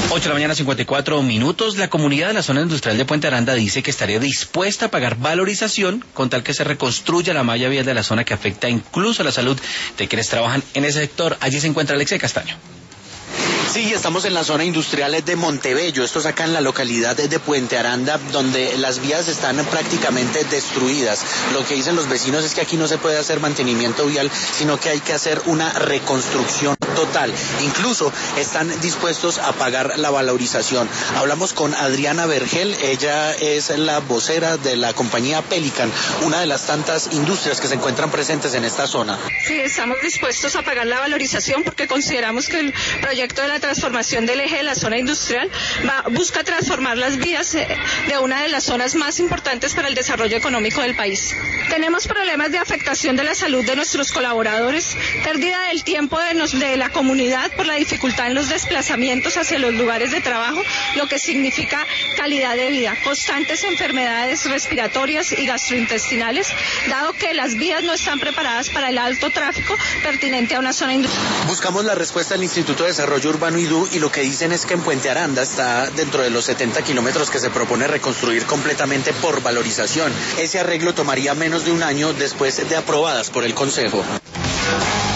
8 de la mañana, 54 minutos. La comunidad de la zona industrial de Puente Aranda dice que estaría dispuesta a pagar valorización con tal que se reconstruya la malla vial de la zona que afecta incluso la salud de quienes trabajan en ese sector. Allí se encuentra Alexei Castaño. Sí, estamos en la zona industrial de Montebello, esto es acá en la localidad de Puente Aranda, donde las vías están prácticamente destruidas. Lo que dicen los vecinos es que aquí no se puede hacer mantenimiento vial, sino que hay que hacer una reconstrucción total. Incluso están dispuestos a pagar la valorización. Hablamos con Adriana Vergel, ella es la vocera de la compañía Pelican, una de las tantas industrias que se encuentran presentes en esta zona. Sí, estamos dispuestos a pagar la valorización porque consideramos que el proyecto de la transformación del eje de la zona industrial busca transformar las vías de una de las zonas más importantes para el desarrollo económico del país. Tenemos problemas de afectación de la salud de nuestros colaboradores, pérdida del tiempo de la comunidad por la dificultad en los desplazamientos hacia los lugares de trabajo, lo que significa calidad de vida, constantes enfermedades respiratorias y gastrointestinales, dado que las vías no están preparadas para el alto tráfico pertinente a una zona industrial. Buscamos la respuesta del Instituto de Desarrollo Urbano IDU y lo que dicen es que en Puente Aranda está dentro de los 70 kilómetros que se propone reconstruir completamente por valorización. Ese arreglo tomaría menos de un año después de aprobadas por el Consejo.